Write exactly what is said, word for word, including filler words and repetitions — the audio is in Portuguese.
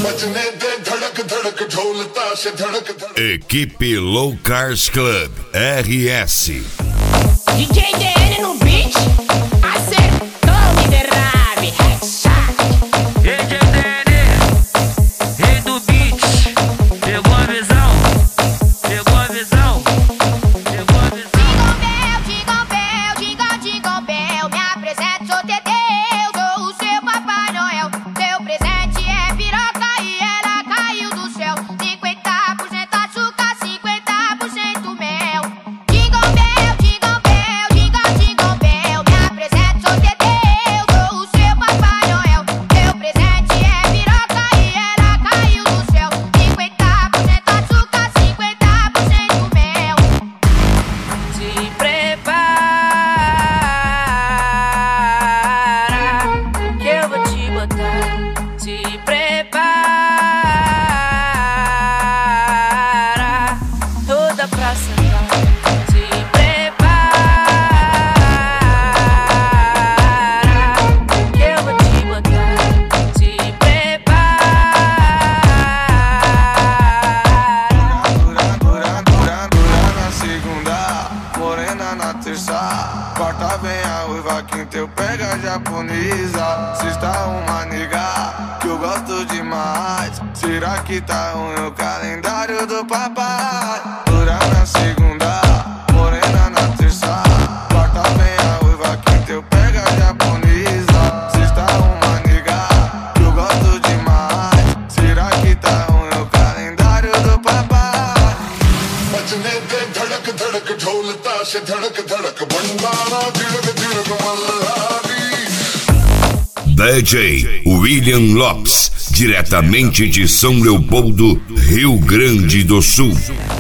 Equipe Low Cars Club R S. D J D N no beat, acertou, me derrabe. D J D N, rei do beat, pegou a visão, pegou a visão, pegou a visão. Jingle bell, jingle bell, jingle, jingle bell. Me apresento, sou Teteu, sou o seu Papai Noel. Seu presente é piroca e ela caiu do céu. cinquenta por cento açúcar, cinquenta por cento mel. Jingle bell, jingle bell, jingle, jingle bell. Me apresento, sou Teteu, sou o seu Papai Noel. Seu presente é piroca e ela caiu do céu. cinquenta por cento açúcar, cinquenta por cento mel. Se prepara, que eu vou te botar. Se prepara, toda pra sentar. Se prepara, que eu vou te botar. Se prepara. Dura, dura, dura, dura na segunda, morena na terça, quarta vem a ruiva, quinta eu pego a japonesa. Sexta uma nega que eu gosto demais. Será que tá ruim o calendário do papai? Dura na segunda, morena na terça, quarta vem a ruiva, quinta eu pego a japonesa. Sexta uma nega que eu gosto demais. Será que tá ruim o calendário do papai? D J William Lopes, diretamente de São Leopoldo, Rio Grande do Sul.